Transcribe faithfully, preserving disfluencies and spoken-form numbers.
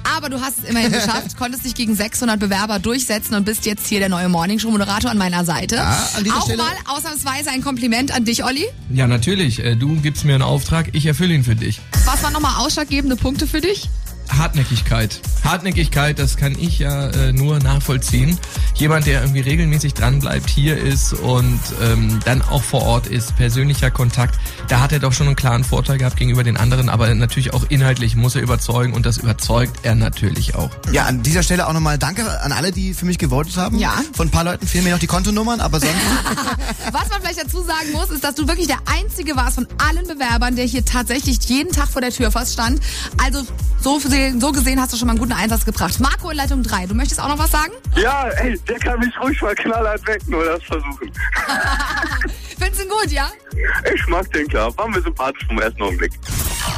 Aber du hast es immerhin geschafft, konntest dich gegen sechshundert Bewerber durchsetzen und bist jetzt hier der neue Morningshow-Moderator an meiner Seite. Ja, an dieser Auch Stelle mal ausnahmsweise ein Kompliment an dich, Olli. Ja, natürlich. Du gibst mir einen Auftrag, ich erfülle ihn für dich. Was waren nochmal ausschlaggebende Punkte für dich? Hartnäckigkeit. Hartnäckigkeit, das kann ich ja äh, nur nachvollziehen. Jemand, der irgendwie regelmäßig dran bleibt, hier ist und ähm, dann auch vor Ort ist, persönlicher Kontakt, da hat er doch schon einen klaren Vorteil gehabt gegenüber den anderen, aber natürlich auch inhaltlich muss er überzeugen und das überzeugt er natürlich auch. Ja, an dieser Stelle auch nochmal danke an alle, die für mich gewotet haben. Ja. Von ein paar Leuten fehlen mir noch die Kontonummern, aber sonst... Was man vielleicht dazu sagen muss, ist, dass du wirklich der Einzige warst von allen Bewerbern, der hier tatsächlich jeden Tag vor der Tür fast stand. Also so, so gesehen hast du schon mal einen guten Einsatz gebracht. Marco in Leitung drei, du möchtest auch noch was sagen? Ja, ey, der kann mich ruhig mal knallhart wecken oder das versuchen. Findest du ihn gut, ja? Ich mag den, klar. War mir sympathisch vom ersten Augenblick.